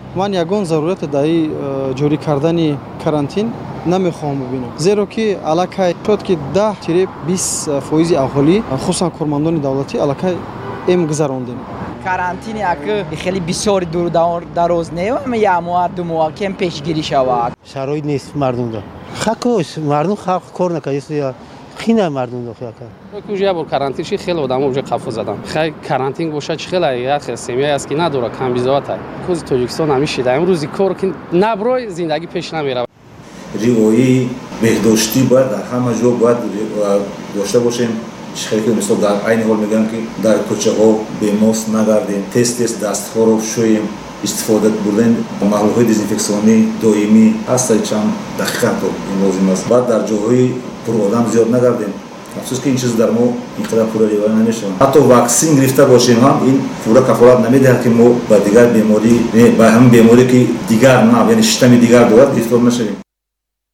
من یگان ضرورت دایی جوری کردن карантин намехоҳам бубинам, зеро ки аллакай шод ки 10-20% аҳолӣ хусусан кормандони давлатӣ аллакай эм гузарондем. карантини хеле бисёри дурудароз не як моҳ 2 моҳ кем пешгирӣ шавад. шароит нест мардумда. Хакош мардум халқ кор накард. خیلی مردم داخل کرد. کجا بر کارانتین شی خیلی آدم اوج قفو زدم. خیلی کارانتین باشه چه خیلی یا خیلی سمیه است که نداره کم بیزات است. کوز تاجیکستان همیشه دایم روزی کار که نبرای زندگی پیش نمیره. ریوایی بهداشتی باید در همه جا باید داشته باشیم. خیلی که مثلا در عین حال میگم که در کوچه ها به ماسک نگردیم. تست دست ها رو شویم. استفاده بردن محلول دزینفکسیونی دائمی هست چند دقیقه تو این لازم است. بعد در جاهای پر آدم زیاد نگردیم. افسوس که این چیز در ما اینقدر پورا ریوایی نمیشه. حتی واکسن گرفته باشیم هم این پورا کفالت نمیده که ما با دیگر بیماری به هم بیماری که دیگر نه یعنی شتم دیگر دارد گرفتار نشویم.